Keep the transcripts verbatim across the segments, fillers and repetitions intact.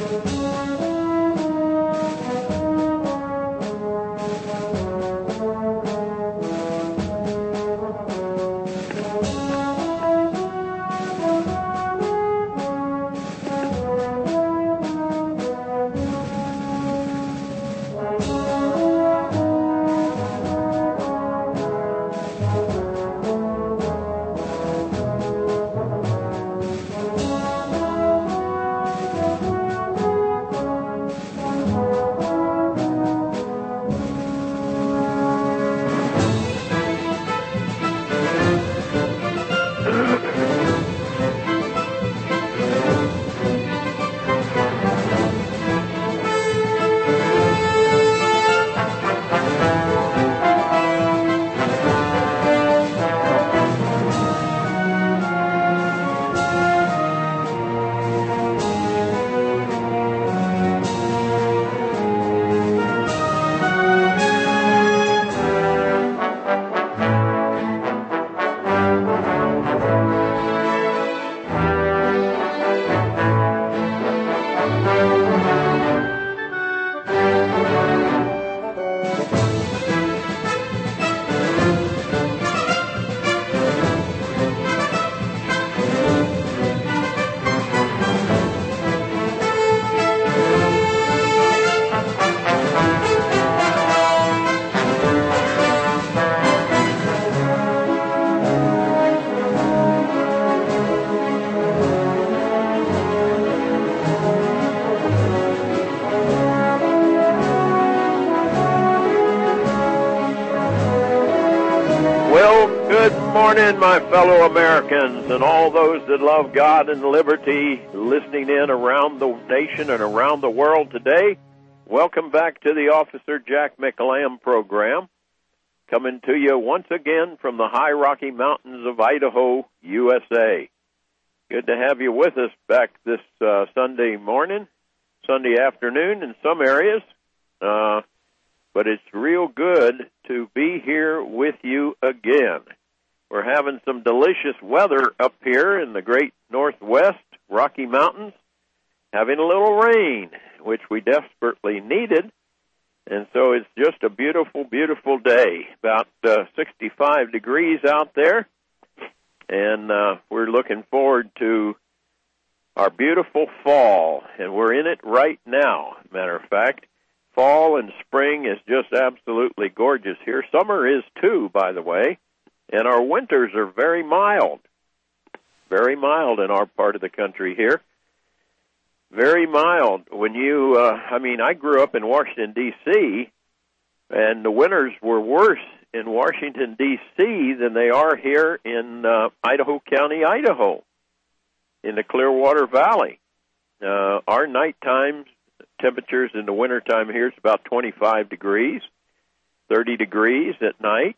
morning, my fellow Americans, and all those that love God and liberty listening in around the nation and around the world today. Welcome back to the Officer Jack McLam program, coming to you once again from the high Rocky Mountains of Idaho, U S A. Good to have you with us back this uh, Sunday morning, Sunday afternoon in some areas, uh, but it's real good to be here with you again. We're having some delicious weather up here in the great Northwest Rocky Mountains, having a little rain, which we desperately needed, and so it's just a beautiful, beautiful day, about uh, sixty-five degrees out there, and uh, we're looking forward to our beautiful fall, and we're in it right now, matter of fact. Fall and spring is just absolutely gorgeous here. Summer is too, by the way. And our winters are very mild, very mild in our part of the country here. Very mild. When you, uh, I mean, I grew up in Washington, D C, and the winters were worse in Washington, D C than they are here in uh, Idaho County, Idaho, in the Clearwater Valley. Uh, our nighttime temperatures in the wintertime here is about twenty-five degrees, thirty degrees at night.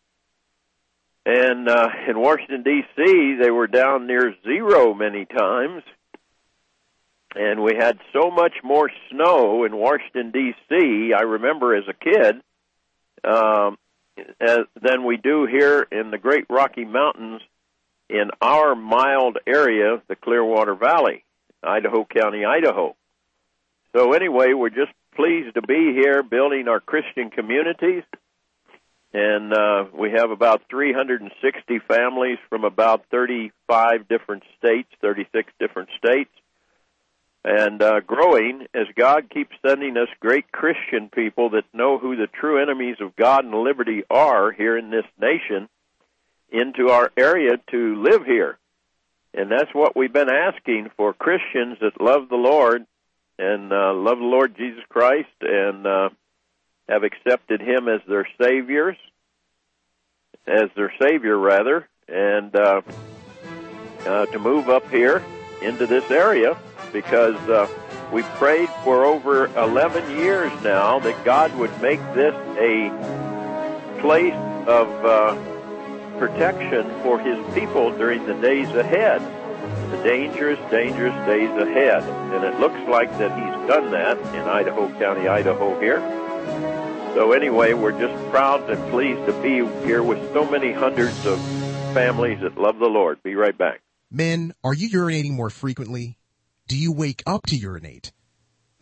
And uh, in Washington, D C, they were down near zero many times. And we had so much more snow in Washington, D C, I remember as a kid, um, as, than we do here in the Great Rocky Mountains in our mild area, the Clearwater Valley, Idaho County, Idaho. So anyway, we're just pleased to be here building our Christian communities. And uh, we have about three hundred sixty families from about thirty-five different states, thirty-six different states, and uh, growing as God keeps sending us great Christian people that know who the true enemies of God and liberty are here in this nation into our area to live here. And that's what we've been asking for, Christians that love the Lord and uh, love the Lord Jesus Christ and uh have accepted Him as their saviors, as their Savior, rather, and uh, uh, to move up here into this area because uh, we've prayed for over eleven years now that God would make this a place of uh, protection for His people during the days ahead, the dangerous, dangerous days ahead. And it looks like that He's done that in Idaho County, Idaho here. So anyway, we're just proud and pleased to be here with so many hundreds of families that love the Lord. Be right back. Men, are you urinating more frequently? Do you wake up to urinate?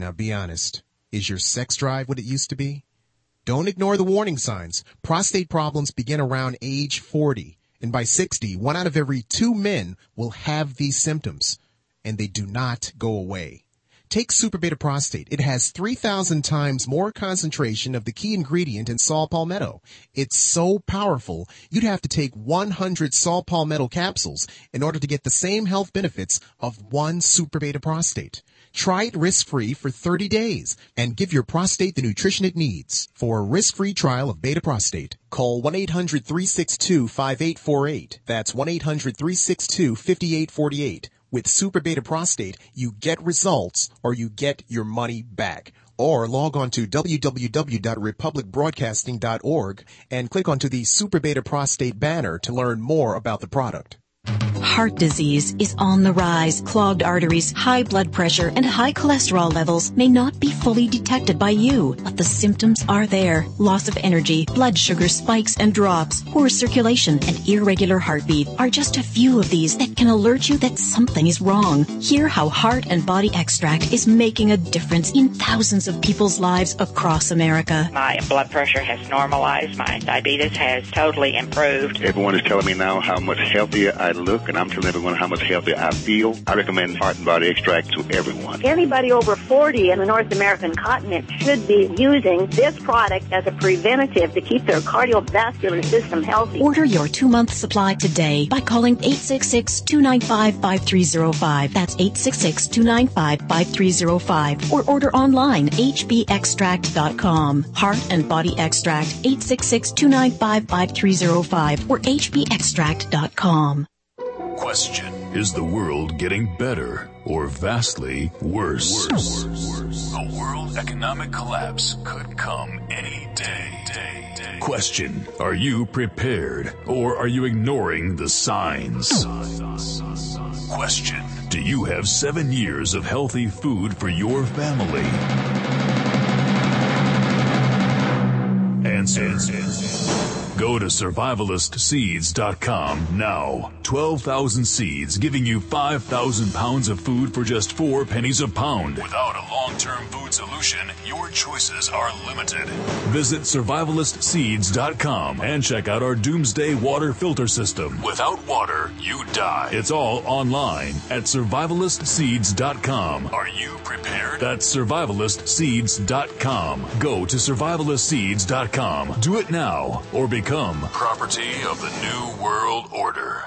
Now be honest. Is your sex drive what it used to be? Don't ignore the warning signs. Prostate problems begin around age forty. And by sixty, one out of every two men will have these symptoms. And they do not go away. Take Super Beta Prostate. It has three thousand times more concentration of the key ingredient in saw palmetto. It's so powerful, you'd have to take one hundred saw palmetto capsules in order to get the same health benefits of one Super Beta Prostate. Try it risk-free for thirty days and give your prostate the nutrition it needs. For a risk-free trial of Beta Prostate, call one eight hundred, three six two, five eight four eight. That's one eight hundred, three six two, five eight four eight. With Super Beta Prostate, you get results or you get your money back. Or log on to w w w dot republic broadcasting dot org and click onto the Super Beta Prostate banner to learn more about the product. Heart disease is on the rise. Clogged arteries, high blood pressure, and high cholesterol levels may not be fully detected by you, but the symptoms are there. Loss of energy, blood sugar spikes and drops, poor circulation, and irregular heartbeat are just a few of these that can alert you that something is wrong. Hear how Heart and Body Extract is making a difference in thousands of people's lives across America. My blood pressure has normalized. My diabetes has totally improved. Everyone is telling me now how much healthier I look, and I'm telling everyone how much healthier I feel. I recommend Heart and Body Extract to everyone. Anybody over forty in the North American continent should be using this product as a preventative to keep their cardiovascular system healthy. Order your two-month supply today by calling eight six six, two nine five, five three zero five. That's eight six six, two nine five, five three zero five. Or order online, h b extract dot com. Heart and Body Extract, eight six six, two nine five, five three zero five or h b extract dot com. Question: is the world getting better or vastly worse? Worse. Worse. A world economic collapse could come any day. day, day. Question: are you prepared or are you ignoring the signs? Question: do you have seven years of healthy food for your family? Answer. Answer. Go to survivalist seeds dot com now. twelve thousand seeds giving you five thousand pounds of food for just four pennies a pound. Without a long-term food solution, your choices are limited. Visit survivalist seeds dot com and check out our Doomsday Water Filter System. Without water, you die. It's all online at survivalist seeds dot com. Are you prepared? That's survivalist seeds dot com. Go to survivalist seeds dot com. Do it now or become property of the New World Order.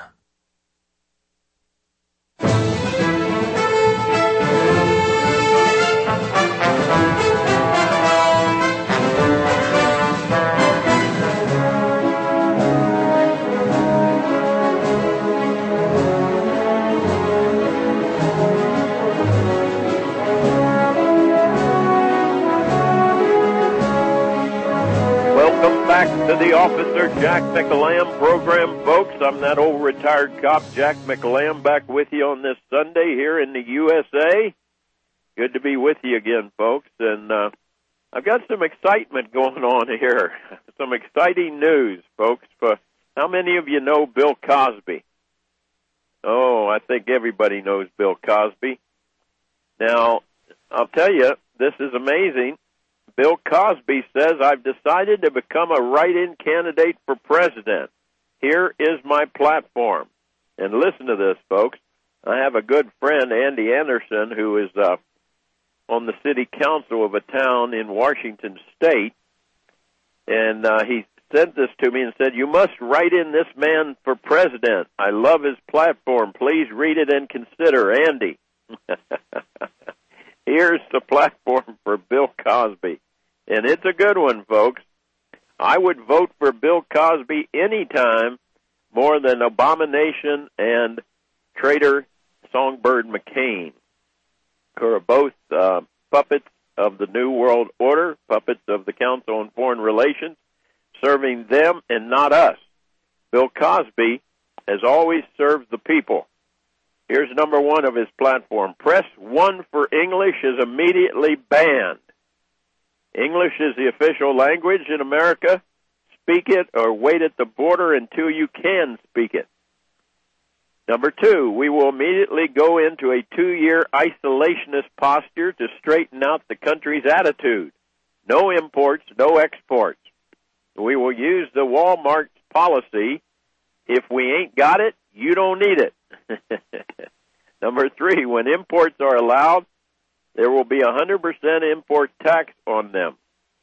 Back to the Officer Jack McEllamb program, folks. I'm that old retired cop, Jack McEllamb, back with you on this Sunday here in the U S A. Good to be with you again, folks. And uh, I've got some excitement going on here. Some exciting news, folks. For how many of you know Bill Cosby? Oh, I think everybody knows Bill Cosby. Now, I'll tell you, this is amazing. Bill Cosby says, I've decided to become a write-in candidate for president. Here is my platform. And listen to this, folks. I have a good friend, Andy Anderson, who is uh, on the city council of a town in Washington State. And uh, he sent this to me and said, you must write in this man for president. I love his platform. Please read it and consider. Andy. Here's the platform for Bill Cosby. And it's a good one, folks. I would vote for Bill Cosby anytime more than Abomination and traitor Songbird McCain, who are both uh, puppets of the New World Order, puppets of the Council on Foreign Relations, serving them and not us. Bill Cosby has always served the people. Here's number one of his platform. Press one for English is immediately banned. English is the official language in America. Speak it or wait at the border until you can speak it. Number two, we will immediately go into a two-year isolationist posture to straighten out the country's attitude. No imports, no exports. We will use the Walmart policy. If we ain't got it, you don't need it. Number three, when imports are allowed, there will be a one hundred percent import tax on them.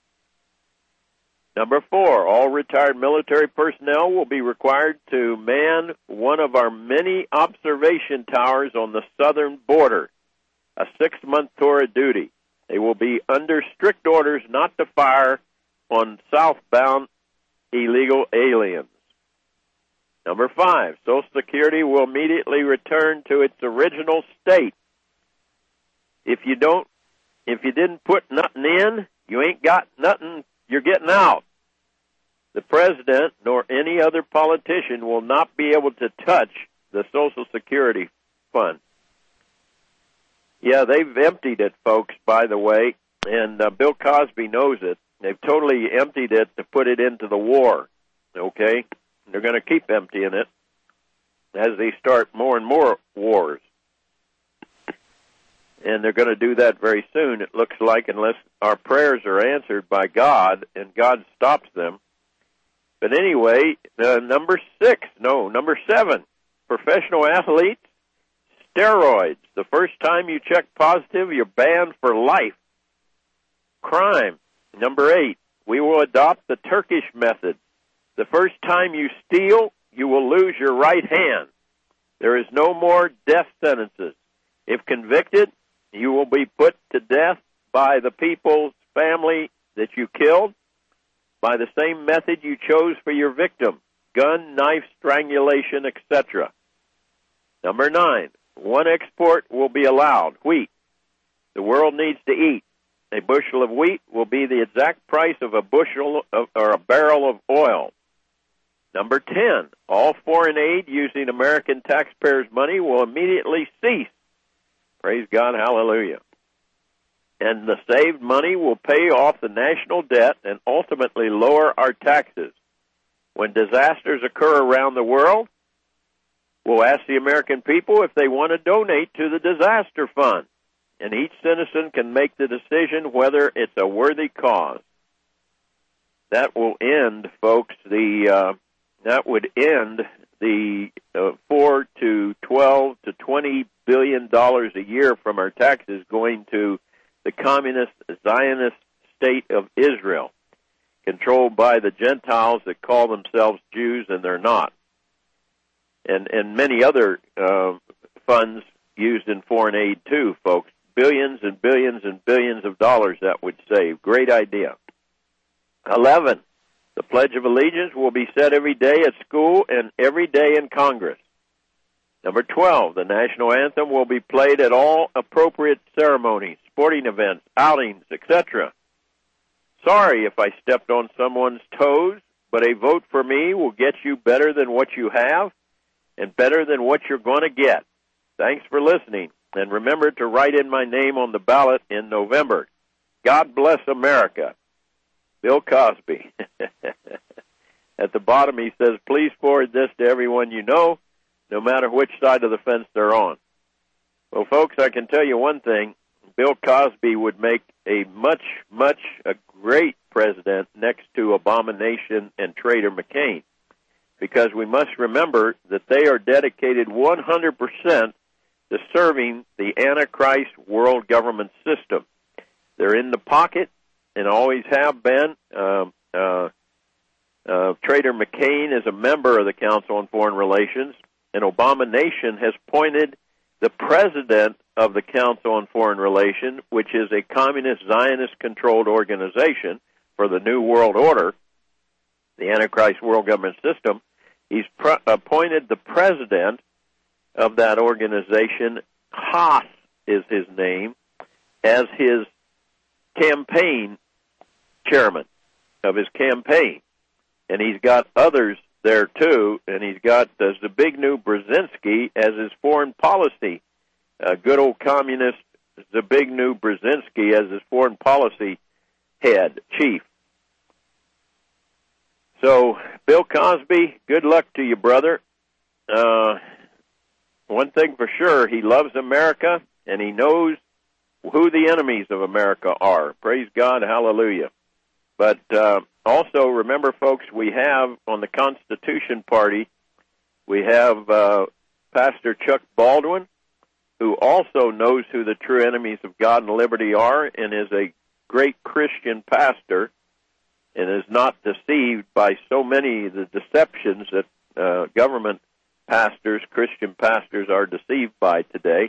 Number four, all retired military personnel will be required to man one of our many observation towers on the southern border, a six-month tour of duty. They will be under strict orders not to fire on southbound illegal aliens. Number five, Social Security will immediately return to its original state. If you don't, if you didn't put nothing in, you ain't got nothing you're getting out. The president nor any other politician will not be able to touch the Social Security fund. Yeah, they've emptied it, folks, by the way, and uh, Bill Cosby knows it. They've totally emptied it to put it into the war, okay? They're going to keep emptying it as they start more and more wars. And they're going to do that very soon, it looks like, unless our prayers are answered by God and God stops them. But anyway, uh, number six, no, number seven, professional athletes, steroids. The first time you check positive, you're banned for life. Crime. Number eight, we will adopt the Turkish method. The first time you steal, you will lose your right hand. There is no more death sentences. If convicted, you will be put to death by the people's family that you killed, by the same method you chose for your victim, gun, knife, strangulation, et cetera. Number nine, one export will be allowed, wheat. The world needs to eat. A bushel of wheat will be the exact price of a bushel of, or a barrel of oil. Number ten, all foreign aid using American taxpayers' money will immediately cease. Praise God, hallelujah. And the saved money will pay off the national debt and ultimately lower our taxes. When disasters occur around the world, we'll ask the American people if they want to donate to the disaster fund. And each citizen can make the decision whether it's a worthy cause. That will end, folks, the uh, that would end the uh, four to twelve to twenty billion dollars a year from our taxes going to the communist Zionist state of Israel, controlled by the Gentiles that call themselves Jews and they're not, and and many other uh, funds used in foreign aid too, folks. Billions and billions and billions of dollars that would save. Great idea. Eleven, the Pledge of Allegiance will be said every day at school and every day in Congress. Number twelve, the national anthem will be played at all appropriate ceremonies, sporting events, outings, et cetera. Sorry if I stepped on someone's toes, but a vote for me will get you better than what you have and better than what you're going to get. Thanks for listening. And remember to write in my name on the ballot in November. God bless America. Bill Cosby. At the bottom he says, please forward this to everyone you know, no matter which side of the fence they're on. Well, folks, I can tell you one thing. Bill Cosby would make a much, much, a great president next to Abomination and Traitor McCain, because we must remember that they are dedicated one hundred percent to serving the Antichrist world government system. They're in the pocket and always have been. Uh, uh, uh, Traitor McCain is a member of the Council on Foreign Relations, and Abomination has appointed the president of the Council on Foreign Relations, which is a communist Zionist-controlled organization for the New World Order, the Antichrist world government system. He's pre- appointed the president of that organization, Haas is his name, as his campaign chairman of his campaign. And he's got others there too, and he's got uh, Zbigniew Brzezinski as his foreign policy, uh, good old communist Zbigniew Brzezinski as his foreign policy head, chief. So, Bill Cosby, good luck to you, brother. Uh, one thing for sure, he loves America, and he knows who the enemies of America are. Praise God, hallelujah. But uh, also, remember, folks, we have on the Constitution Party, we have uh, Pastor Chuck Baldwin, who also knows who the true enemies of God and liberty are and is a great Christian pastor and is not deceived by so many of the deceptions that uh, government pastors, Christian pastors, are deceived by today.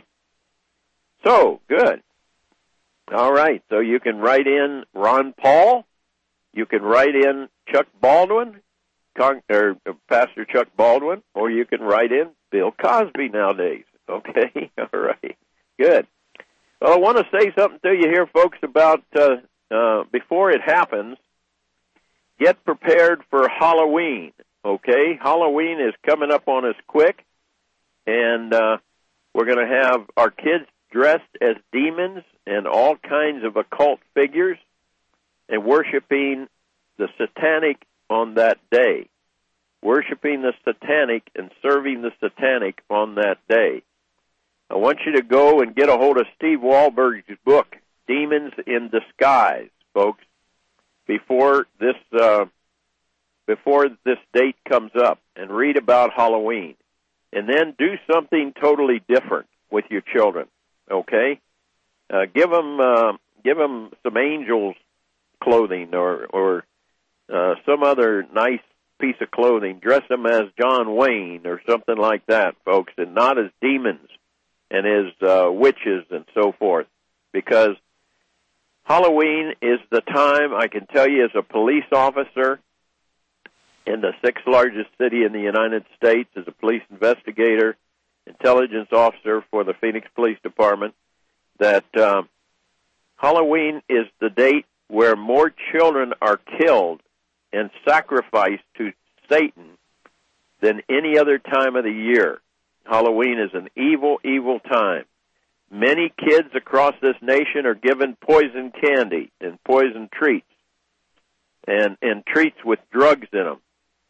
So, good. All right, so you can write in Ron Paul, you can write in Chuck Baldwin, Con- or uh, Pastor Chuck Baldwin, or you can write in Bill Cosby nowadays. Okay, all right, good. Well, I want to say something to you here, folks, about uh, uh, before it happens, get prepared for Halloween, okay? Halloween is coming up on us quick, and uh, we're going to have our kids dressed as demons and all kinds of occult figures and worshiping the satanic on that day, worshiping the satanic and serving the satanic on that day. I want you to go and get a hold of Steve Wahlberg's book, Demons in Disguise, folks, before this uh, before this date comes up, and read about Halloween. And then do something totally different with your children, okay? Uh, give them uh, give them some angels clothing or or uh, some other nice piece of clothing. Dress them as John Wayne or something like that, folks, and not as demons and as uh, witches and so forth, because Halloween is the time, I can tell you as a police officer in the sixth largest city in the United States, as a police investigator, intelligence officer for the Phoenix Police Department, that um, Halloween is the date where more children are killed and sacrificed to Satan than any other time of the year. Halloween is an evil, evil time. Many kids across this nation are given poison candy and poison treats and, and treats with drugs in them.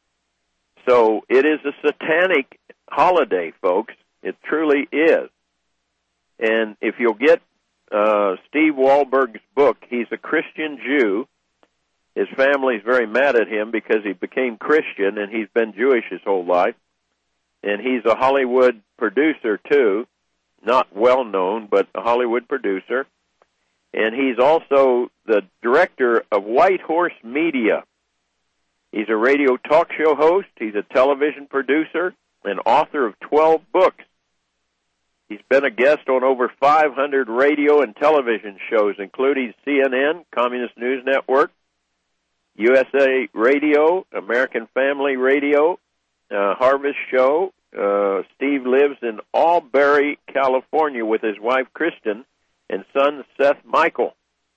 So it is a satanic holiday, folks. It truly is. And if you'll get uh, Steve Wahlberg's book, he's a Christian Jew. His family's very mad at him because he became Christian, and he's been Jewish his whole life. And he's a Hollywood producer, too. Not well-known, but a Hollywood producer. And he's also the director of White Horse Media. He's a radio talk show host. He's a television producer and author of twelve books. He's been a guest on over five hundred radio and television shows, including C N N, Communist News Network, U S A Radio, American Family Radio, uh, Harvest Show. Uh, Steve lives in Albury, California with his wife, Kristen, and son, Seth Michael.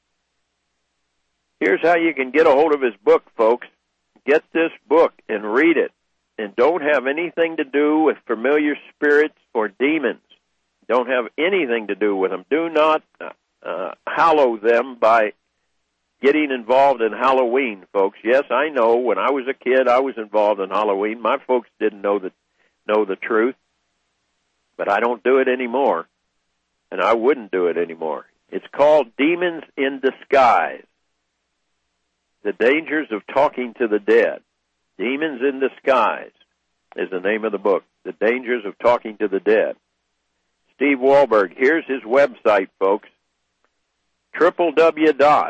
Here's how you can get a hold of his book, folks. Get this book and read it. And don't have anything to do with familiar spirits or demons. Don't have anything to do with them. Do not uh, hallow them by getting involved in Halloween, folks. Yes, I know when I was a kid, I was involved in Halloween. My folks didn't know the, know the truth, but I don't do it anymore, and I wouldn't do it anymore. It's called Demons in Disguise. The Dangers of Talking to the Dead. Demons in Disguise is the name of the book. The Dangers of Talking to the Dead. Steve Wahlberg, here's his website, folks. w w w dot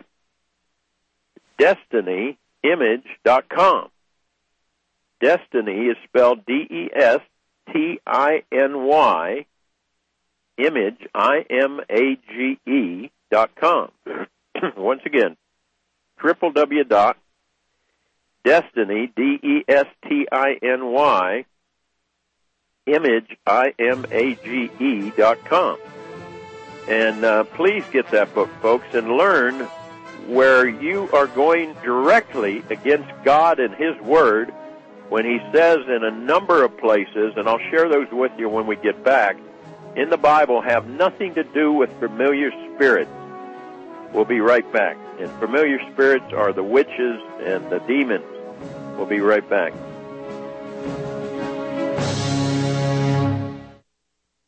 destiny image dot com. Destiny is spelled D E S T I N Y, image, I M A G E, dot com. Once again, w w w dot destiny, D E S T I N Y, image, I M A G E, dot com. And uh, please get that book, folks, and learn where you are going directly against God and His Word when He says in a number of places, and I'll share those with you when we get back, in the Bible have nothing to do with familiar spirits. We'll be right back. And familiar spirits are the witches and the demons. We'll be right back.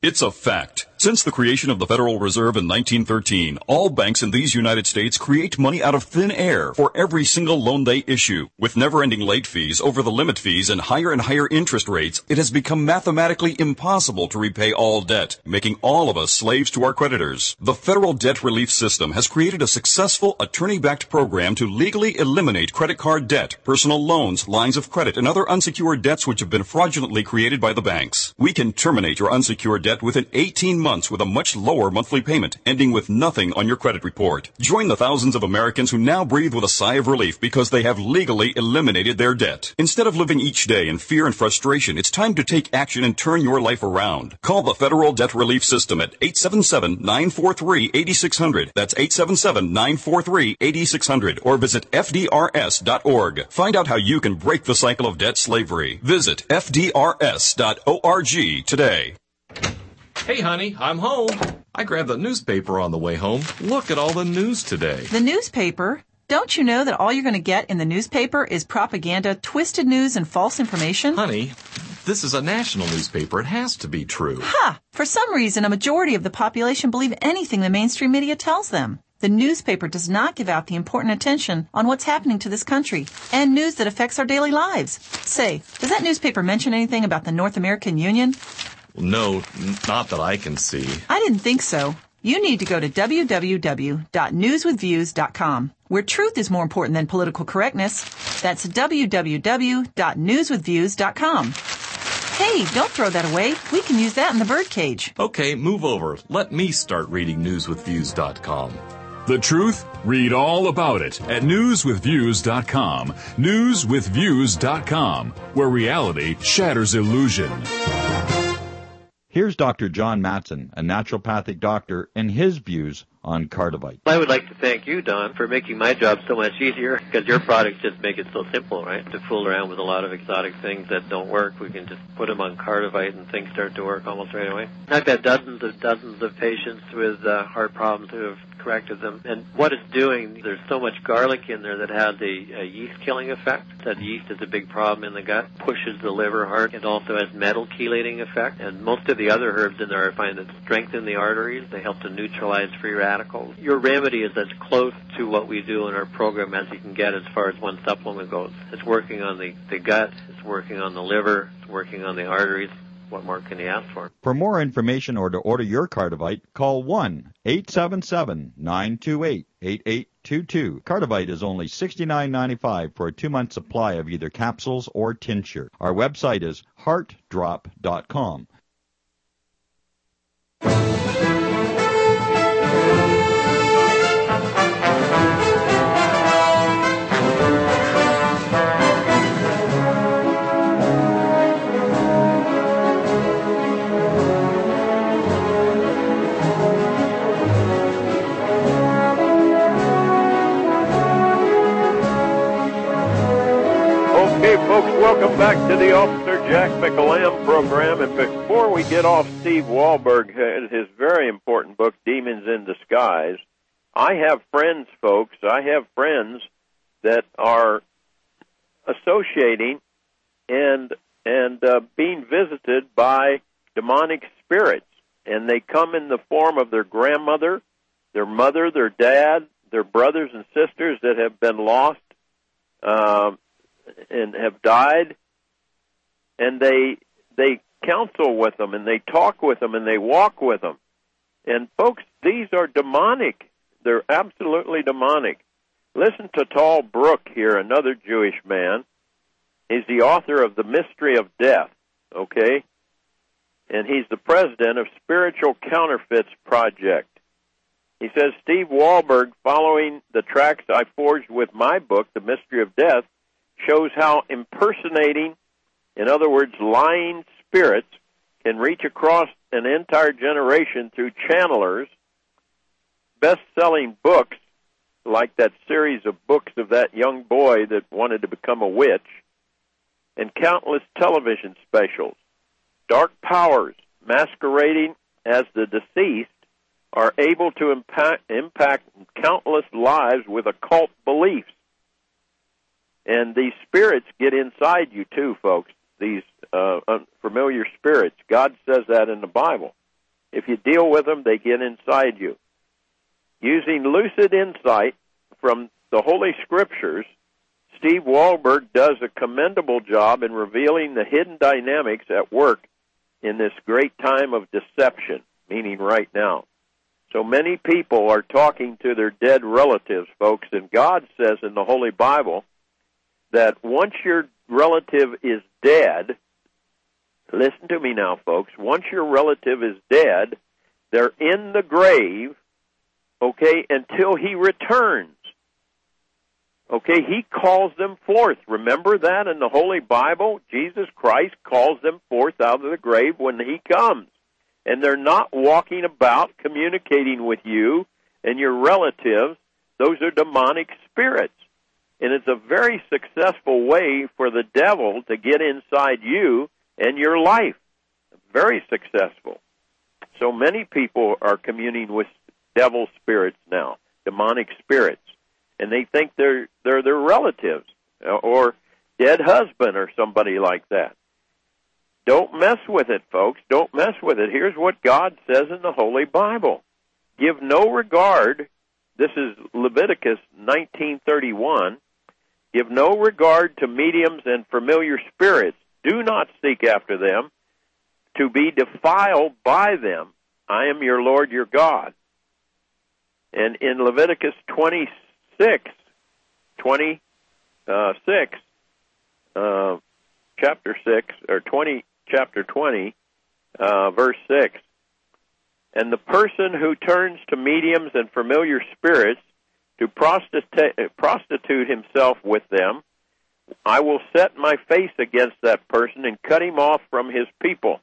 It's a fact. Since the creation of the Federal Reserve in nineteen thirteen, all banks in these United States create money out of thin air for every single loan they issue. With never-ending late fees, over-the-limit fees, and higher and higher interest rates, it has become mathematically impossible to repay all debt, making all of us slaves to our creditors. The Federal Debt Relief System has created a successful attorney-backed program to legally eliminate credit card debt, personal loans, lines of credit, and other unsecured debts which have been fraudulently created by the banks. We can terminate your unsecured debt within eighteen months with a much lower monthly payment, ending with nothing on your credit report. Join the thousands of Americans who now breathe with a sigh of relief because they have legally eliminated their debt. Instead of living each day in fear and frustration, it's time to take action and turn your life around. Call the Federal Debt Relief System at eight seven seven, nine four three, eight six zero zero. That's eight seven seven, nine four three, eight six zero zero. Or visit F D R S dot org. Find out how you can break the cycle of debt slavery. Visit F D R S dot org today. Hey, honey, I'm home. I grabbed the newspaper on the way home. Look at all the news today. The newspaper? Don't you know that all you're going to get in the newspaper is propaganda, twisted news, and false information? Honey, this is a national newspaper. It has to be true. Ha! For some reason, a majority of the population believe anything the mainstream media tells them. The newspaper does not give out the important attention on what's happening to this country and news that affects our daily lives. Say, does that newspaper mention anything about the North American Union? No, not that I can see. I didn't think so. You need to go to w w w dot news with views dot com, where truth is more important than political correctness. That's w w w dot news with views dot com. Hey, don't throw that away. We can use that in the birdcage. Okay, move over. Let me start reading news with views dot com. The truth? Read all about it at news with views dot com. news with views dot com, where reality shatters illusion. Here's Doctor John Matson, a naturopathic doctor, and his views on Cardivite. I would like to thank you, Don, for making my job so much easier, because your products just make it so simple, right? To fool around with a lot of exotic things that don't work, we can just put them on Cardivite and things start to work almost right away. I've had dozens of dozens of patients with uh, heart problems who have corrected them. And what it's doing, there's so much garlic in there that has a, a yeast-killing effect. That yeast is a big problem in the gut, pushes the liver hard. It also has metal chelating effect. And most of the other herbs in there I find that strengthen the arteries. They help to neutralize free radicals. Your remedy is as close to what we do in our program as you can get as far as one supplement goes. It's working on the, the gut, it's working on the liver, it's working on the arteries. What more can you ask for? For more information or to order your Cardivite, call one eight seven seven, nine two eight, eight eight two two. Cardivite is only sixty-nine ninety-five for a two-month supply of either capsules or tincture. Our website is heart drop dot com. Folks, welcome back to the Officer Jack McAlam program. And before we get off Steve Wahlberg and his very important book, Demons in Disguise, I have friends, folks, I have friends that are associating and and uh, being visited by demonic spirits. And they come in the form of their grandmother, their mother, their dad, their brothers and sisters that have been lost, um, and have died, and they they counsel with them, and they talk with them, and they walk with them. And, folks, these are demonic. They're absolutely demonic. Listen to Tal Brook here, another Jewish man. He's the author of The Mystery of Death, okay? And he's the president of Spiritual Counterfeits Project. He says, Steve Wahlberg, following the tracks I forged with my book, The Mystery of Death, shows how impersonating, in other words, lying spirits, can reach across an entire generation through channelers. Best-selling books, like that series of books of that young boy that wanted to become a witch, and countless television specials. Dark powers masquerading as the deceased are able to impact, impact countless lives with occult beliefs. And these spirits get inside you too, folks, these uh, unfamiliar spirits. God says that in the Bible. If you deal with them, they get inside you. Using lucid insight from the Holy Scriptures, Steve Wahlberg does a commendable job in revealing the hidden dynamics at work in this great time of deception, meaning right now. So many people are talking to their dead relatives, folks, and God says in the Holy Bible that once your relative is dead, listen to me now, folks, once your relative is dead, they're in the grave, okay, until he returns. Okay, he calls them forth. Remember that in the Holy Bible? Jesus Christ calls them forth out of the grave when he comes. And they're not walking about communicating with you and your relatives. Those are demonic spirits. And it's a very successful way for the devil to get inside you and your life. Very successful. So many people are communing with devil spirits now, demonic spirits. And they think they're they're their relatives or dead husband or somebody like that. Don't mess with it, folks. Don't mess with it. Here's what God says in the Holy Bible. Give no regard. This is Leviticus nineteen thirty-one. Give no regard to mediums and familiar spirits. Do not seek after them to be defiled by them. I am your Lord your God. And in Leviticus twenty-six, twenty-six, uh, chapter six, or twenty, chapter twenty, uh, verse six, and the person who turns to mediums and familiar spirits to prostitute, prostitute himself with them, I will set my face against that person and cut him off from his people.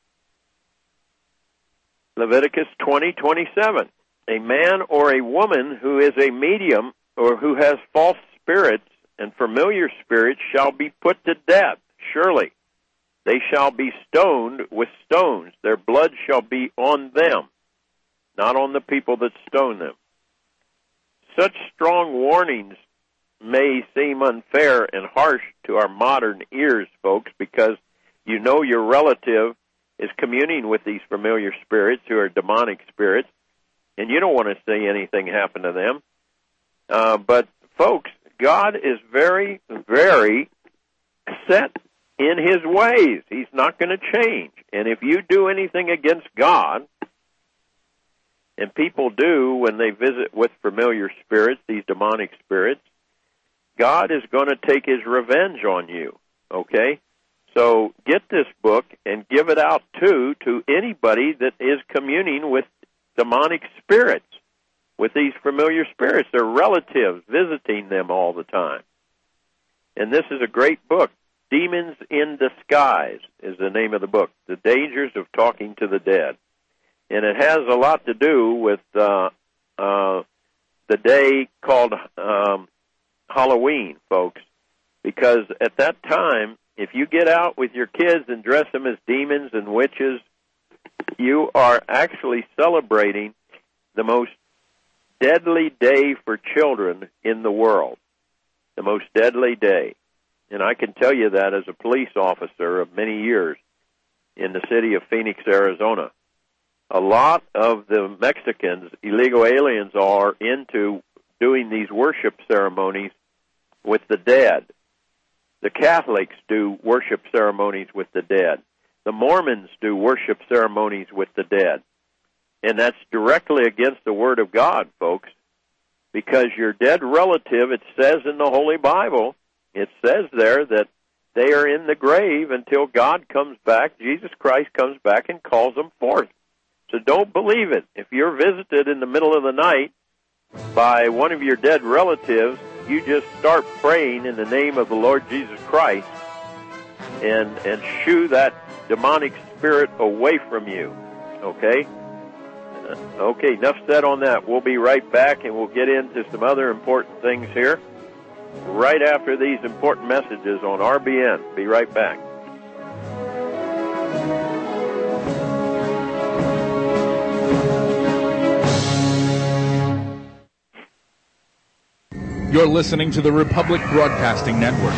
Leviticus twenty twenty-seven. A man or a woman who is a medium or who has false spirits and familiar spirits shall be put to death, surely. They shall be stoned with stones. Their blood shall be on them, not on the people that stone them. Such strong warnings may seem unfair and harsh to our modern ears, folks, because you know your relative is communing with these familiar spirits who are demonic spirits, and you don't want to see anything happen to them. Uh, but, folks, God is very, very set in his ways. He's not going to change. And if you do anything against God, and people do when they visit with familiar spirits, these demonic spirits, God is going to take his revenge on you, okay? So get this book and give it out, too, to anybody that is communing with demonic spirits, with these familiar spirits. They're relatives visiting them all the time. And this is a great book. Demons in Disguise is the name of the book, The Dangers of Talking to the Dead. And it has a lot to do with uh, uh, the day called um, Halloween, folks, because at that time, if you get out with your kids and dress them as demons and witches, you are actually celebrating the most deadly day for children in the world, the most deadly day. And I can tell you that as a police officer of many years in the city of Phoenix, Arizona. A lot of the Mexicans, illegal aliens, are into doing these worship ceremonies with the dead. The Catholics do worship ceremonies with the dead. The Mormons do worship ceremonies with the dead. And that's directly against the Word of God, folks, because your dead relative, it says in the Holy Bible, it says there that they are in the grave until God comes back, Jesus Christ comes back and calls them forth. So don't believe it. If you're visited in the middle of the night by one of your dead relatives, you just start praying in the name of the Lord Jesus Christ and and shoo that demonic spirit away from you. Okay? Uh, okay, enough said on that. We'll be right back, and we'll get into some other important things here right after these important messages on R B N. Be right back. You're listening to the Republic Broadcasting Network,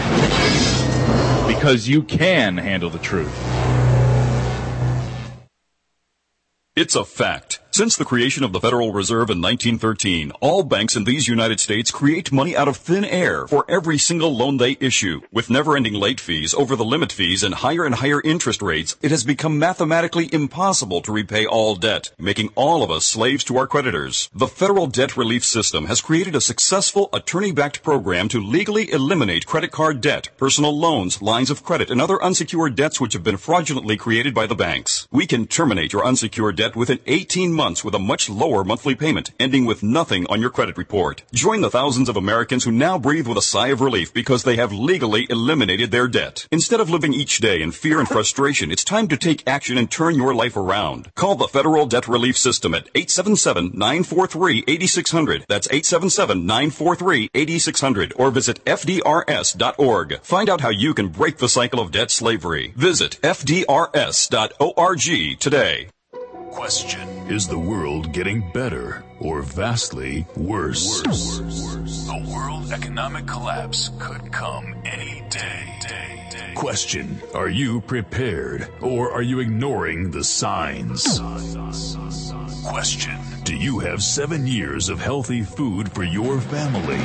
because you can handle the truth. It's a fact. Since the creation of the Federal Reserve in nineteen thirteen, all banks in these United States create money out of thin air for every single loan they issue. With never-ending late fees, over-the-limit fees, and higher and higher interest rates, it has become mathematically impossible to repay all debt, making all of us slaves to our creditors. The Federal Debt Relief System has created a successful attorney-backed program to legally eliminate credit card debt, personal loans, lines of credit, and other unsecured debts which have been fraudulently created by the banks. We can terminate your unsecured debt within eighteen months with a much lower monthly payment, ending with nothing on your credit report. Join the thousands of Americans who now breathe with a sigh of relief because they have legally eliminated their debt. Instead of living each day in fear and frustration, it's time to take action and turn your life around. Call the Federal Debt Relief System at eight seven seven, nine four three, eight six zero zero. That's eight seven seven, nine four three, eight six zero zero. Or visit F D R S dot org. Find out how you can break the cycle of debt slavery. Visit F D R S dot org today. Question: is the world getting better or vastly worse? Worse. Worse. A world economic collapse could come any day. day, day. Question: are you prepared or are you ignoring the signs? Question: do you have seven years of healthy food for your family?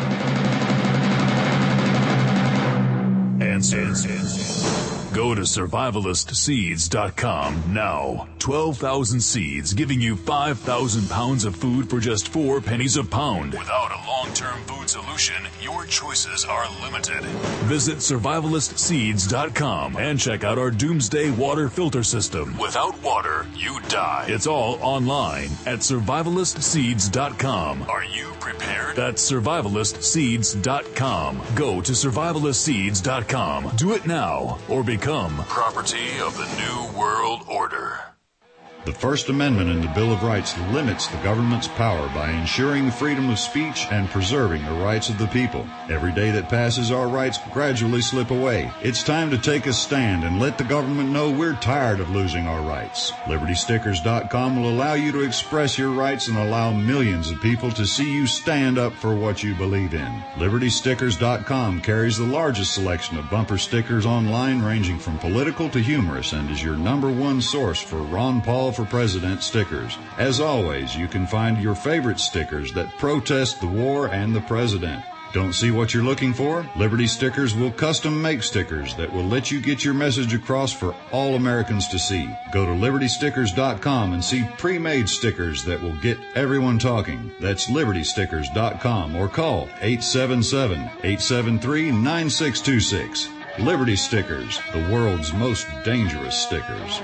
Answer. Answer. Go to survivalist seeds dot com now. twelve thousand seeds giving you five thousand pounds of food for just four pennies a pound. Without a long-term food solution, your choices are limited. Visit survivalist seeds dot com and check out our Doomsday Water Filter System. Without water, you die. It's all online at survivalist seeds dot com. Are you prepared? That's survivalist seeds dot com. Go to survivalist seeds dot com. Do it now or become property of the New World Order. The First Amendment in the Bill of Rights limits the government's power by ensuring the freedom of speech and preserving the rights of the people. Every day that passes, our rights gradually slip away. It's time to take a stand and let the government know we're tired of losing our rights. Liberty Stickers dot com will allow you to express your rights and allow millions of people to see you stand up for what you believe in. Liberty Stickers dot com carries the largest selection of bumper stickers online, ranging from political to humorous, and is your number one source for Ron Paul for President stickers. As always, you can find your favorite stickers that protest the war and the president. Don't see what you're looking for? Liberty Stickers will custom make stickers that will let you get your message across for all Americans to see. Go to Liberty Stickers dot com and see pre-made stickers that will get everyone talking. That's Liberty Stickers dot com or call eight seven seven, eight seven three, nine six two six. Liberty Stickers, the world's most dangerous stickers.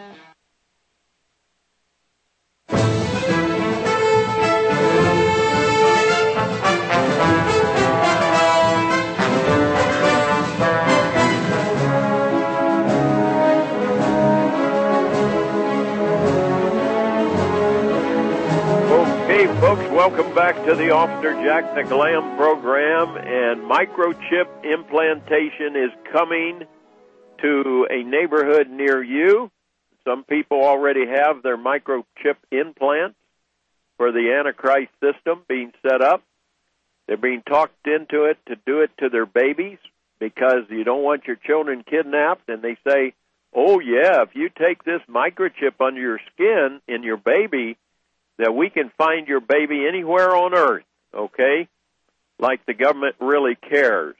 Welcome back to the Officer Jack McLam program, and microchip implantation is coming to a neighborhood near you. Some people already have their microchip implants for the Antichrist system being set up. They're being talked into it to do it to their babies because you don't want your children kidnapped, and they say, oh yeah, if you take this microchip under your skin in your baby, that we can find your baby anywhere on earth, okay? Like the government really cares.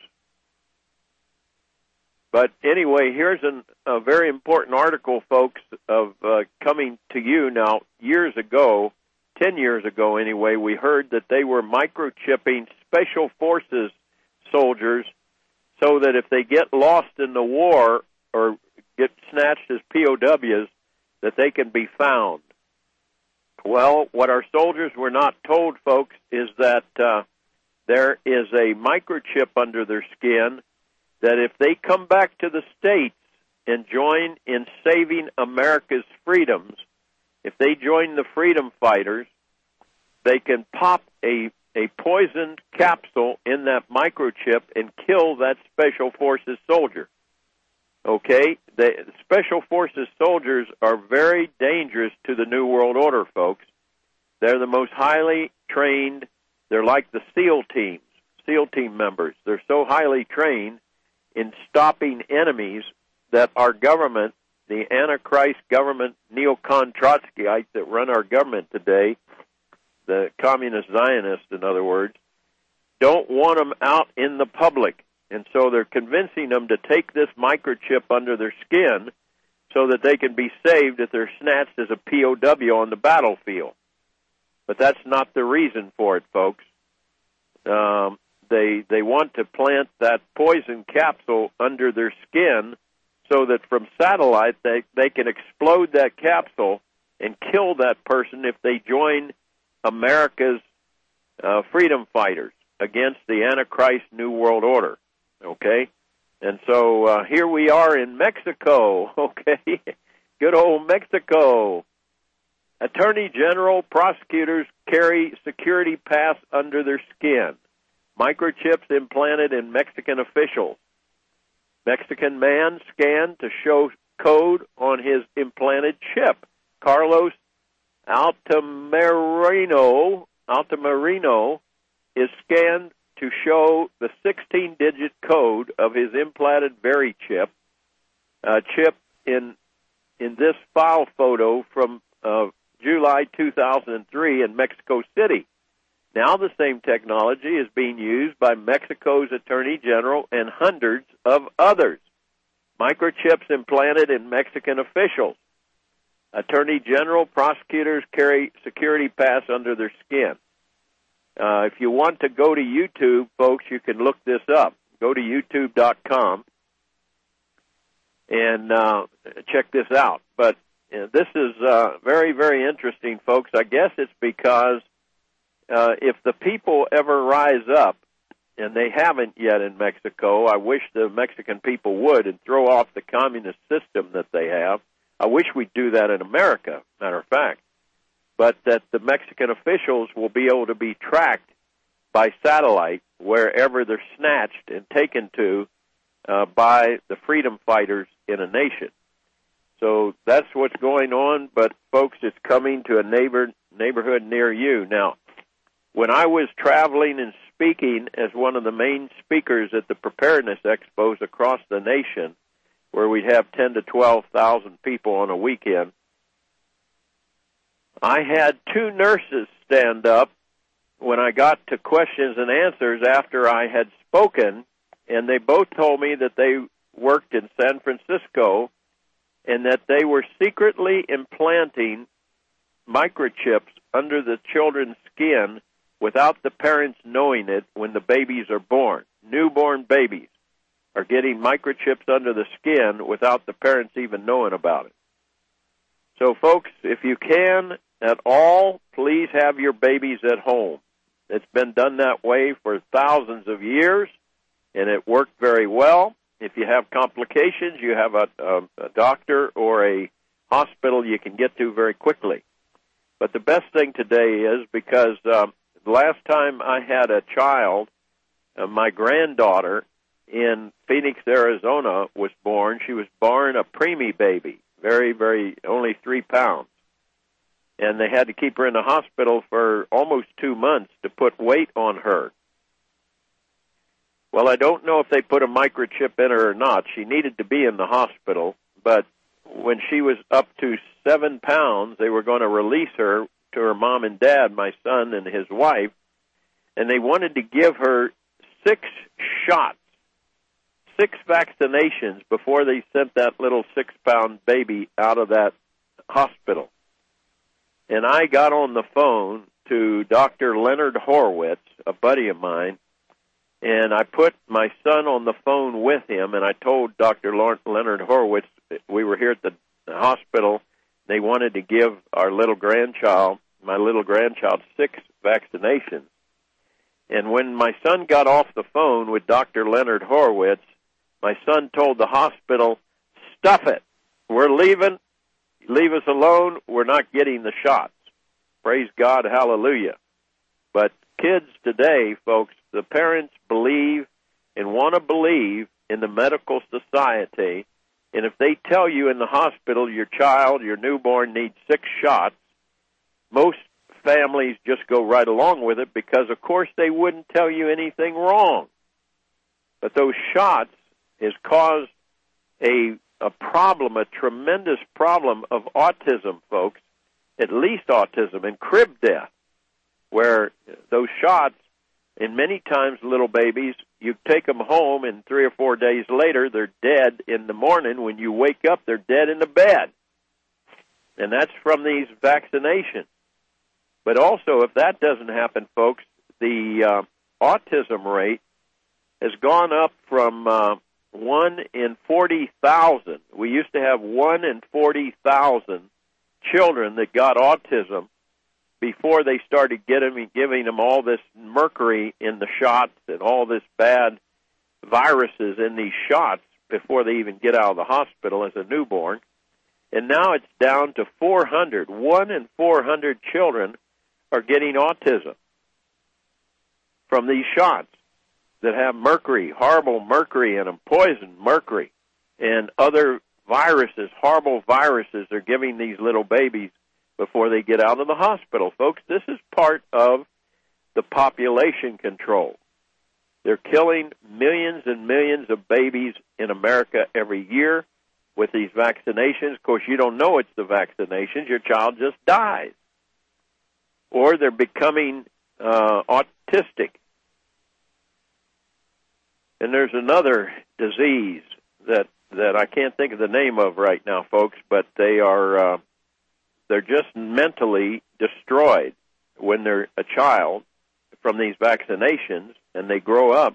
But anyway, here's an, a very important article, folks, of uh, coming to you now. Years ago, ten years ago anyway, we heard that they were microchipping Special Forces soldiers so that if they get lost in the war or get snatched as P O Ws, that they can be found. Well, what our soldiers were not told, folks, is that uh, there is a microchip under their skin that if they come back to the States and join in saving America's freedoms, if they join the freedom fighters, they can pop a, a poisoned capsule in that microchip and kill that Special Forces soldier. Okay, the Special Forces soldiers are very dangerous to the New World Order, folks. They're the most highly trained. They're like the SEAL teams, SEAL team members. They're so highly trained in stopping enemies that our government the Antichrist government neocon Trotskyites that run our government today, the communist Zionists, in other words, don't want them out in the public. And so they're convincing them to take this microchip under their skin so that they can be saved if they're snatched as a P O W on the battlefield. But that's not the reason for it, folks. Um, they they want to plant that poison capsule under their skin so that from satellite they, they can explode that capsule and kill that person if they join America's uh, freedom fighters against the Antichrist New World Order. Okay? And so uh, here we are in Mexico, okay? Good old Mexico. Attorney General, prosecutors carry security pass under their skin. Microchips implanted in Mexican officials. Mexican man scanned to show code on his implanted chip. Carlos Altamirano, Altamirano is scanned to show the sixteen-digit code of his implanted Very chip, uh, chip in in this file photo from uh, July two thousand three in Mexico City. Now the same technology is being used by Mexico's Attorney General and hundreds of others. Microchips implanted in Mexican officials. Attorney General, prosecutors carry security pass under their skin. Uh, if you want to go to YouTube, folks, you can look this up. Go to YouTube dot com and uh, check this out. But uh, this is uh, very, very interesting, folks. I guess it's because uh, if the people ever rise up, and they haven't yet in Mexico, I wish the Mexican people would and throw off the communist system that they have. I wish we'd do that in America, matter of fact. But that the Mexican officials will be able to be tracked by satellite wherever they're snatched and taken to uh, by the freedom fighters in a nation. So that's what's going on, but folks, it's coming to a neighbor neighborhood near you. Now, when I was traveling and speaking as one of the main speakers at the preparedness expos across the nation, where we'd have ten to twelve thousand people on a weekend, I had two nurses stand up when I got to questions and answers after I had spoken, and they both told me that they worked in San Francisco and that they were secretly implanting microchips under the children's skin without the parents knowing it when the babies are born. Newborn babies are getting microchips under the skin without the parents even knowing about it. So, folks, if you can at all, please have your babies at home. It's been done that way for thousands of years, and it worked very well. If you have complications, you have a, a, a doctor or a hospital you can get to very quickly. But the best thing today is because um, the last time I had a child, uh, my granddaughter in Phoenix, Arizona, was born. She was born a preemie baby, very, very, only three pounds. And they had to keep her in the hospital for almost two months to put weight on her. Well, I don't know if they put a microchip in her or not. She needed to be in the hospital, but when she was up to seven pounds, they were going to release her to her mom and dad, my son and his wife, and they wanted to give her six shots, six vaccinations before they sent that little six-pound baby out of that hospital. And I got on the phone to Doctor Leonard Horowitz, a buddy of mine, and I put my son on the phone with him, and I told Doctor Leonard Horowitz we were here at the hospital. They wanted to give our little grandchild, my little grandchild, six vaccinations. And when my son got off the phone with Doctor Leonard Horowitz, my son told the hospital, stuff it. We're leaving. Leave us alone. We're not getting the shots. Praise God. Hallelujah. But kids today, folks, the parents believe and want to believe in the medical society. And if they tell you in the hospital your child, your newborn, needs six shots, most families just go right along with it because, of course, they wouldn't tell you anything wrong. But those shots has caused a a problem, a tremendous problem of autism, folks, at least autism and crib death, where those shots, and many times little babies, you take them home and three or four days later they're dead in the morning. When you wake up, they're dead in the bed. And that's from these vaccinations. But also, if that doesn't happen, folks, the uh, autism rate has gone up from uh, one in forty thousand. We used to have one in forty thousand children that got autism before they started getting, giving them all this mercury in the shots and all this bad viruses in these shots before they even get out of the hospital as a newborn. And now it's down to four hundred. One in four hundred children are getting autism from these shots that have mercury, horrible mercury in them, poison mercury, and other viruses, horrible viruses are giving these little babies before they get out of the hospital. Folks, this is part of the population control. They're killing millions and millions of babies in America every year with these vaccinations. Of course, you don't know it's the vaccinations. Your child just dies. Or they're becoming uh, autistic. And there's another disease that, that I can't think of the name of right now, folks, but they are uh, they're just mentally destroyed when they're a child from these vaccinations and they grow up.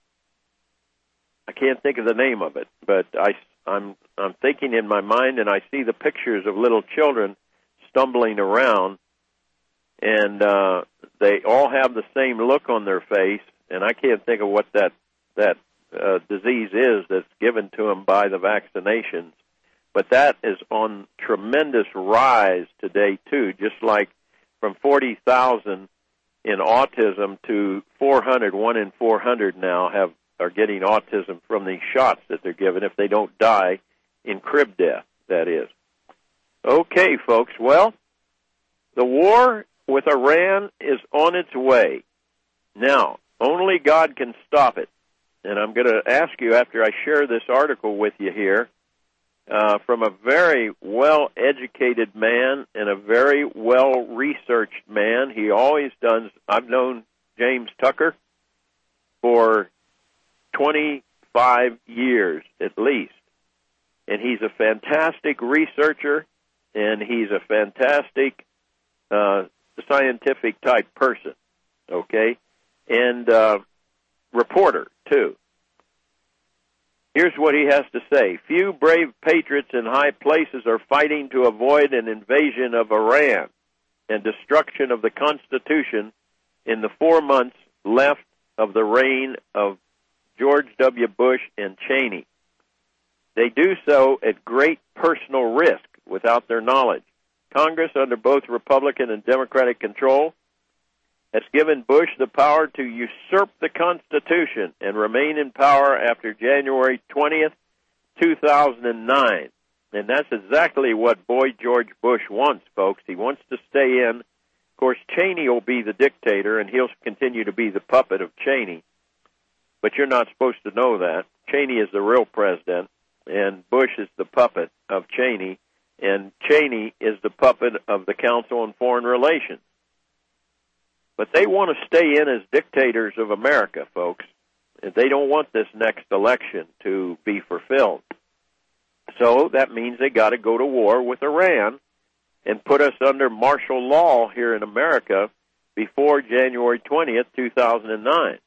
I can't think of the name of it, but I, I'm I'm thinking in my mind, and I see the pictures of little children stumbling around, and uh, they all have the same look on their face, and I can't think of what that that uh, disease is that's given to them by the vaccinations. But that is on tremendous rise today, too, just like from forty thousand in autism to four hundred, one in four hundred now have are getting autism from these shots that they're given if they don't die in crib death, that is. Okay, folks, well, the war with Iran is on its way. Now, only God can stop it. And I'm going to ask you, after I share this article with you here, uh, from a very well-educated man and a very well-researched man. He always does. I've known James Tucker for twenty-five years at least. And he's a fantastic researcher, and he's a fantastic uh, scientific-type person, okay, and uh, reporter, too. Here's what he has to say. Few brave patriots in high places are fighting to avoid an invasion of Iran and destruction of the Constitution in the four months left of the reign of George W. Bush and Cheney. They do so at great personal risk without their knowledge. Congress, under both Republican and Democratic control, has given Bush the power to usurp the Constitution and remain in power after January twentieth, two thousand nine. And that's exactly what Boy George Bush wants, folks. He wants to stay in. Of course, Cheney will be the dictator, and he'll continue to be the puppet of Cheney. But you're not supposed to know that. Cheney is the real president, and Bush is the puppet of Cheney, and Cheney is the puppet of the Council on Foreign Relations. But they want to stay in as dictators of America, folks. And they don't want this next election to be fulfilled. So that means they got to go to war with Iran and put us under martial law here in America before January twentieth, two thousand nine.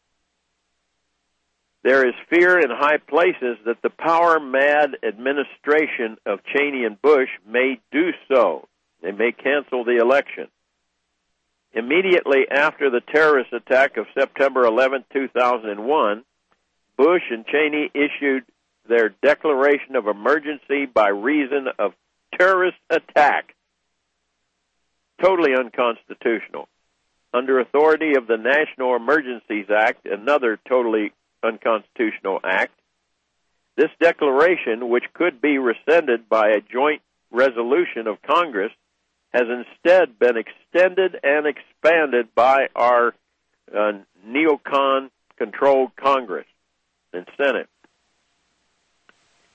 There is fear in high places that the power-mad administration of Cheney and Bush may do so. They may cancel the election. Immediately after the terrorist attack of September eleventh, two thousand one, Bush and Cheney issued their declaration of emergency by reason of terrorist attack. Totally unconstitutional. Under authority of the National Emergencies Act, another totally unconstitutional act, this declaration, which could be rescinded by a joint resolution of Congress, has instead been extended and expanded by our uh, neocon-controlled Congress and Senate.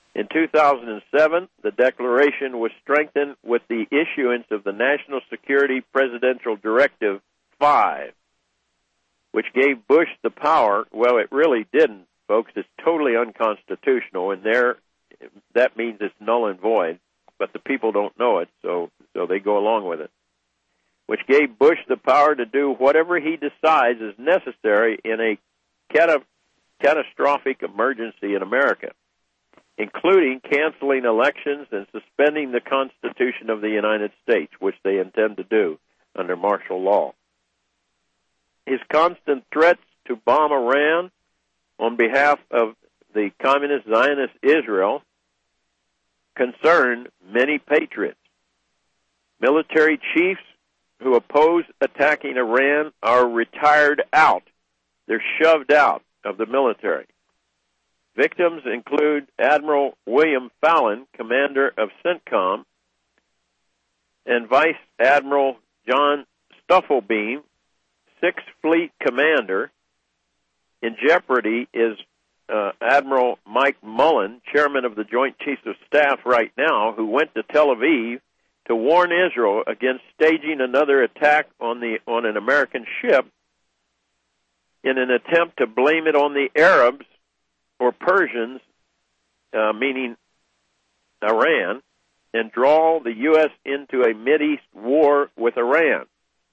In two thousand seven, the declaration was strengthened with the issuance of the National Security Presidential Directive five, which gave Bush the power. Well, it really didn't, folks. It's totally unconstitutional, and there, that means it's null and void, but the people don't know it, so, so they go along with it, which gave Bush the power to do whatever he decides is necessary in a cata- catastrophic emergency in America, including canceling elections and suspending the Constitution of the United States, which they intend to do under martial law. His constant threats to bomb Iran on behalf of the communist Zionist Israel concern many patriots. Military chiefs who oppose attacking Iran are retired out. They're shoved out of the military. Victims include Admiral William Fallon, commander of CENTCOM, and Vice Admiral John Stufflebeam, Sixth Fleet commander. In jeopardy is uh, Admiral Mike Mullen, chairman of the Joint Chiefs of Staff right now, who went to Tel Aviv to warn Israel against staging another attack on the on an American ship in an attempt to blame it on the Arabs or Persians, uh, meaning Iran, and draw the U S into a Mideast war with Iran.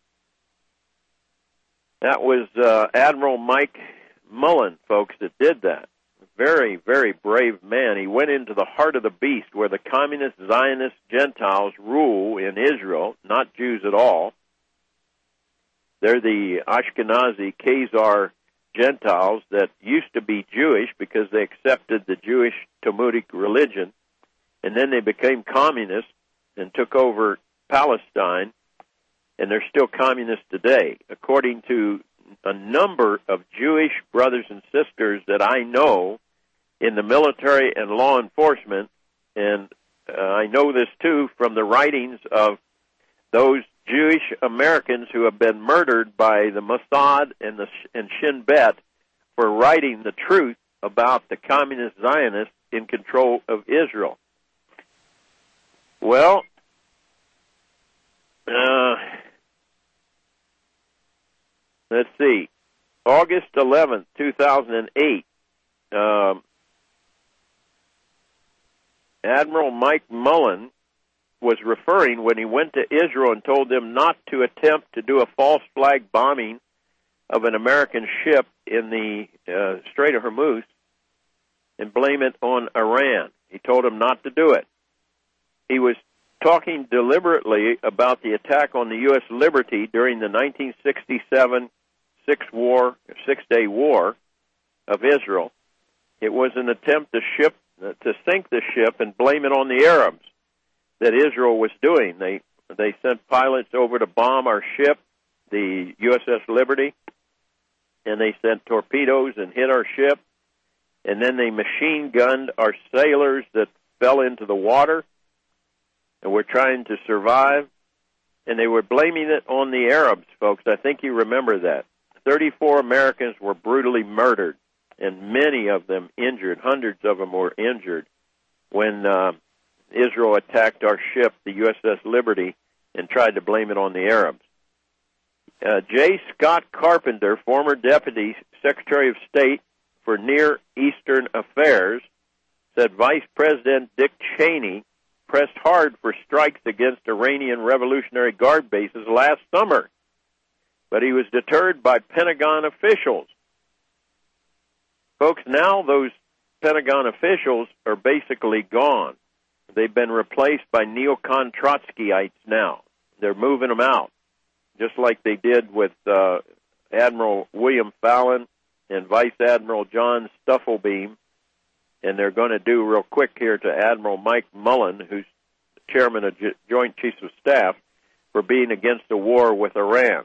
That was uh, Admiral Mike Mullen, folks, that did that. Very, very brave man. He went into the heart of the beast where the communist Zionist Gentiles rule in Israel, not Jews at all. They're the Ashkenazi Khazar Gentiles that used to be Jewish because they accepted the Jewish Talmudic religion, and then they became communists and took over Palestine, and they're still communists today. According to a number of Jewish brothers and sisters that I know in the military and law enforcement, and uh, I know this too from the writings of those Jewish Americans who have been murdered by the Mossad and the and Shin Bet for writing the truth about the communist Zionists in control of Israel. Well, uh, let's see. August eleventh, two thousand eight, um, Admiral Mike Mullen was referring when he went to Israel and told them not to attempt to do a false flag bombing of an American ship in the uh, Strait of Hormuz and blame it on Iran. He told them not to do it. He was talking deliberately about the attack on the U S Liberty during the nineteen sixty-seven Six War, Six-Day War of Israel. It was an attempt to ship to sink the ship and blame it on the Arabs that Israel was doing. They they sent pilots over to bomb our ship, the U S S Liberty, and they sent torpedoes and hit our ship, and then they machine gunned our sailors that fell into the water and were trying to survive, and they were blaming it on the Arabs, folks. I think you remember that. thirty-four Americans were brutally murdered, and many of them injured. Hundreds of them were injured when uh, Israel attacked our ship, the U S S Liberty, and tried to blame it on the Arabs. Uh, J. Scott Carpenter, former Deputy Secretary of State for Near Eastern Affairs, said Vice President Dick Cheney pressed hard for strikes against Iranian Revolutionary Guard bases last summer, but he was deterred by Pentagon officials. Folks, now those Pentagon officials are basically gone. They've been replaced by neocon Trotskyites now. They're moving them out, just like they did with uh, Admiral William Fallon and Vice Admiral John Stufflebeam, and they're going to do real quick here to Admiral Mike Mullen, who's chairman of J- Joint Chiefs of Staff, for being against a war with Iran.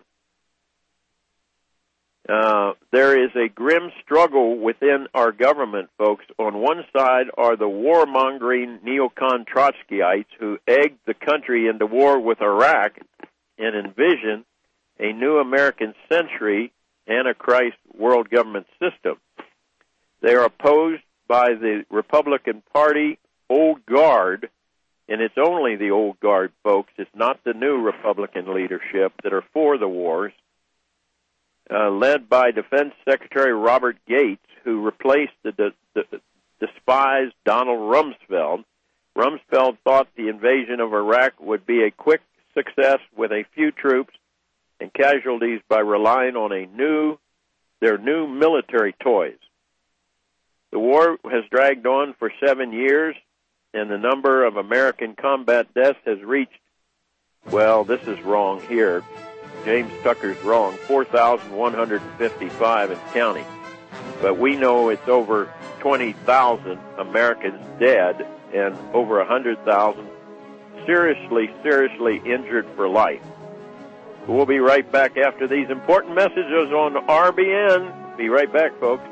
Uh, there is a grim struggle within our government, folks. On one side are the warmongering neocon Trotskyites who egged the country into war with Iraq and envision a new American century Antichrist world government system. They are opposed by the Republican Party old guard, and it's only the old guard, folks. It's not the new Republican leadership that are for the wars, uh, led by Defense Secretary Robert Gates, who replaced the, the, the despised Donald Rumsfeld. Rumsfeld thought the invasion of Iraq would be a quick success with a few troops and casualties by relying on a new, their new military toys. The war has dragged on for seven years, and the number of American combat deaths has reached, well, this is wrong here. James Tucker's wrong, four thousand one hundred fifty-five and counting. But we know it's over twenty thousand Americans dead and over one hundred thousand seriously, seriously injured for life. We'll be right back after these important messages on R B N. Be right back, folks.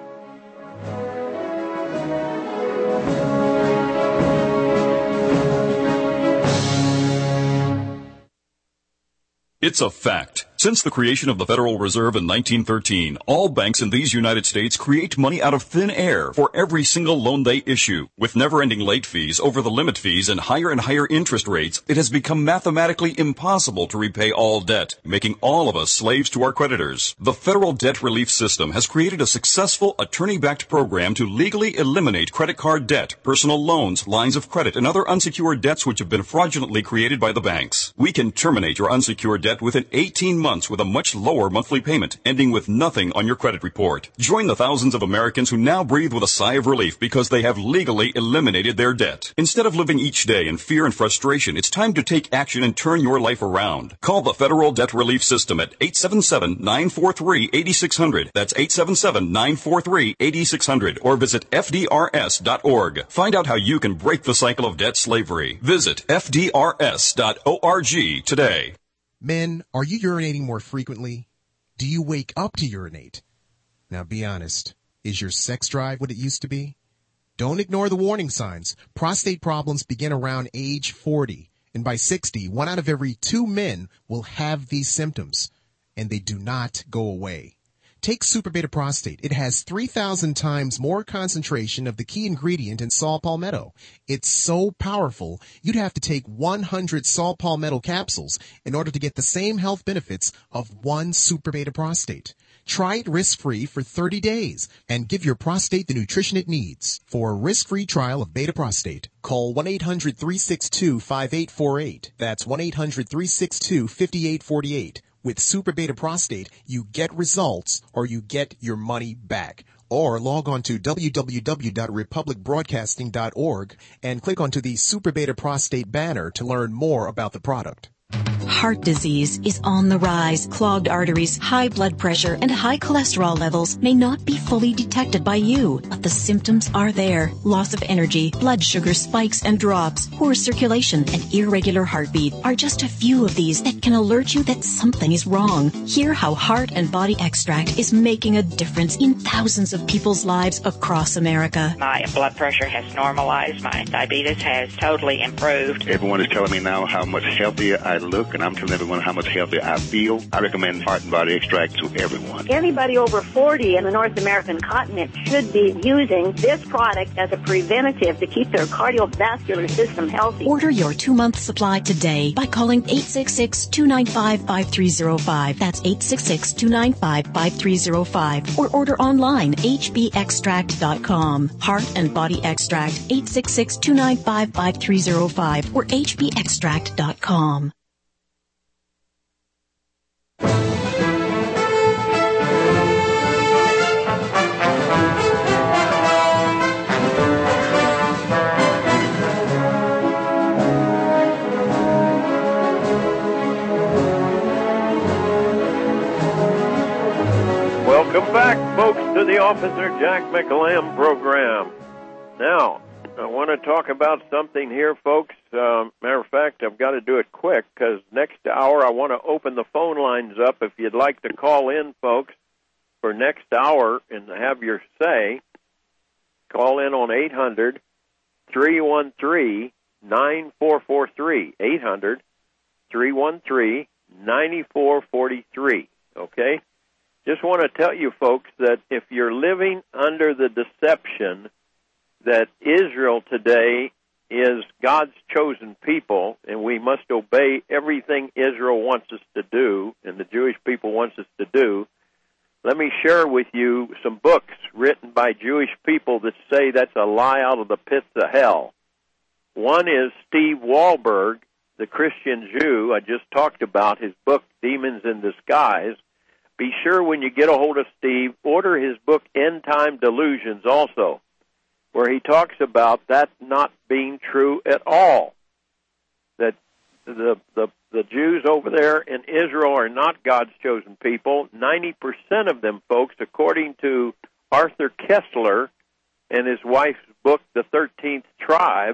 It's a fact. Since the creation of the Federal Reserve in nineteen thirteen, all banks in these United States create money out of thin air for every single loan they issue. With never-ending late fees, over-the-limit fees, and higher and higher interest rates, it has become mathematically impossible to repay all debt, making all of us slaves to our creditors. The Federal Debt Relief System has created a successful attorney-backed program to legally eliminate credit card debt, personal loans, lines of credit, and other unsecured debts which have been fraudulently created by the banks. We can terminate your unsecured debt within eighteen months with a much lower monthly payment, ending with nothing on your credit report. Join the thousands of Americans who now breathe with a sigh of relief because they have legally eliminated their debt. Instead of living each day in fear and frustration, it's time to take action and turn your life around. Call the Federal Debt Relief System at eight seven seven, nine four three, eight six zero zero. That's eight seven seven, nine four three, eight six zero zero. Or visit F D R S dot org. Find out how you can break the cycle of debt slavery. Visit F D R S dot org today. Men, are you urinating more frequently? Do you wake up to urinate? Now be honest. Is your sex drive what it used to be? Don't ignore the warning signs. Prostate problems begin around age forty. And by sixty, one out of every two men will have these symptoms. And they do not go away. Take Super Beta Prostate. It has three thousand times more concentration of the key ingredient in saw palmetto. It's so powerful, you'd have to take one hundred saw palmetto capsules in order to get the same health benefits of one Super Beta Prostate. Try it risk-free for thirty days and give your prostate the nutrition it needs. For a risk-free trial of Beta Prostate, call one eight hundred, three six two, five eight four eight. That's one eight hundred, three six two, five eight four eight. With Super Beta Prostate, you get results or you get your money back. Or log on to w w w dot republic broadcasting dot org and click onto the Super Beta Prostate banner to learn more about the product. Heart disease is on the rise. Clogged arteries, high blood pressure, and high cholesterol levels may not be fully detected by you, but the symptoms are there. Loss of energy, blood sugar spikes and drops, poor circulation, and irregular heartbeat are just a few of these that can alert you that something is wrong. Hear how Heart and Body Extract is making a difference in thousands of people's lives across America. My blood pressure has normalized. My diabetes has totally improved. Everyone is telling me now how much healthier I look, and I'm telling everyone how much healthier I feel. I recommend Heart and Body Extract to everyone. Anybody over forty in the North American continent should be using this product as a preventative to keep their cardiovascular system healthy. Order your two-month supply today by calling eight six six, two nine five, five three zero five. That's eight six six, two nine five, five three zero five. Or order online, h b extract dot com. Heart and Body Extract, eight six six, two nine five, five three zero five or h b extract dot com. Welcome back, folks, to the Officer Jack McLam program. Now, I want to talk about something here, folks. Um, matter of fact, I've got to do it quick because next hour I want to open the phone lines up. If you'd like to call in, folks, for next hour and have your say, call in on eight hundred, three one three, nine four four three. eight hundred, three one three, nine four four three. Okay? Just want to tell you, folks, that if you're living under the deception that Israel today is God's chosen people, and we must obey everything Israel wants us to do and the Jewish people wants us to do, let me share with you some books written by Jewish people that say that's a lie out of the pits of hell. One is Steve Wahlberg, the Christian Jew. I just talked about his book, Demons in Disguise. Be sure when you get a hold of Steve, order his book, End Time Delusions, also, where he talks about that not being true at all, that the, the, the Jews over there in Israel are not God's chosen people. ninety percent of them, folks, according to Arthur Kessler and his wife's book, The thirteenth Tribe.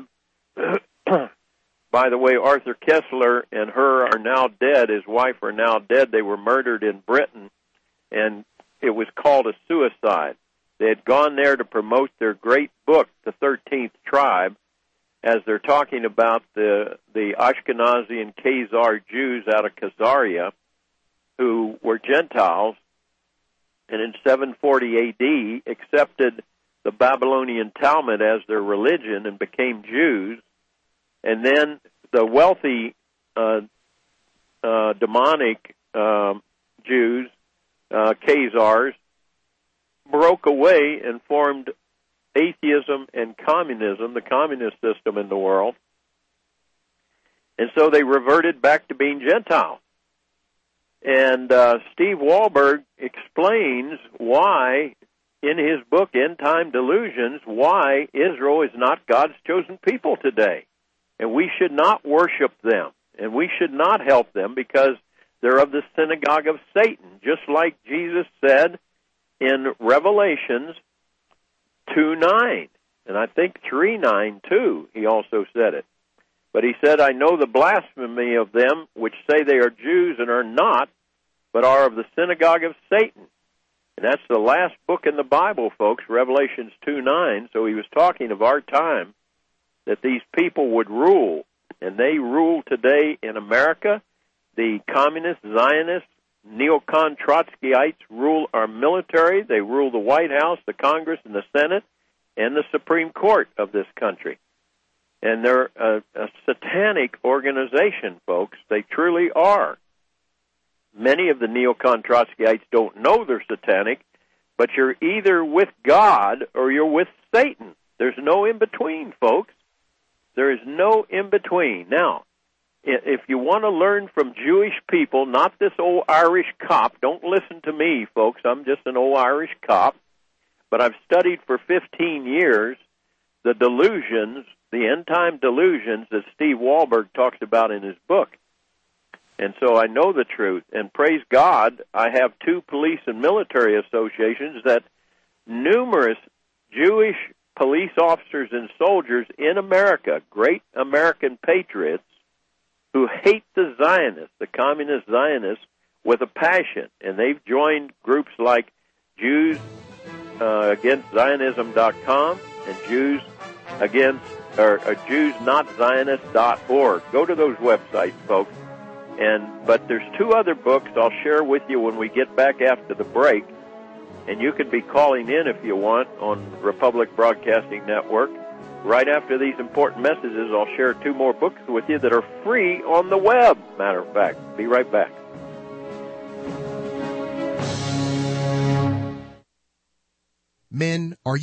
By the way, Arthur Kessler and her are now dead. His wife are now dead. They were murdered in Britain, and it was called a suicide. They had gone there to promote their great book, The thirteenth Tribe, as they're talking about the the Ashkenazi and Khazar Jews out of Khazaria who were Gentiles, and in seven forty A D accepted the Babylonian Talmud as their religion and became Jews. And then the wealthy uh, uh, demonic uh, Jews, uh, Khazars, broke away and formed atheism and communism, the communist system in the world. And so they reverted back to being Gentiles. And uh, Steve Wahlberg explains why, in his book, End Time Delusions, why Israel is not God's chosen people today. And we should not worship them, and we should not help them because they're of the synagogue of Satan, just like Jesus said in Revelations two nine, and I think three nine too, he also said it. But he said, I know the blasphemy of them which say they are Jews and are not, but are of the synagogue of Satan. And that's the last book in the Bible, folks, Revelations two nine, so he was talking of our time, that these people would rule, and they rule today in America. The communist, Zionist, neocon Trotskyites rule our military. They rule the White House, the Congress, and the Senate, and the Supreme Court of this country. And they're a, a satanic organization, folks. They truly are. Many of the neocon Trotskyites don't know they're satanic, but you're either with God or you're with Satan. There's no in-between, folks. There is no in-between. Now, if you want to learn from Jewish people, not this old Irish cop, don't listen to me, folks. I'm just an old Irish cop. But I've studied for fifteen years the delusions, the end-time delusions that Steve Wahlberg talks about in his book. And so I know the truth. And praise God, I have two police and military associations that numerous Jewish police officers and soldiers in America, great American patriots, who hate the Zionists, the communist Zionists, with a passion. And they've joined groups like Jews uh, Against Zionism dot com and Jews Against or, or Jews Not Zionist dot org. Go to those websites, folks. And but there's two other books I'll share with you when we get back after the break. And you could be calling in if you want on Republic Broadcasting Network. Right after these important messages, I'll share two more books with you that are free on the web, matter of fact. Be right back. Men, are you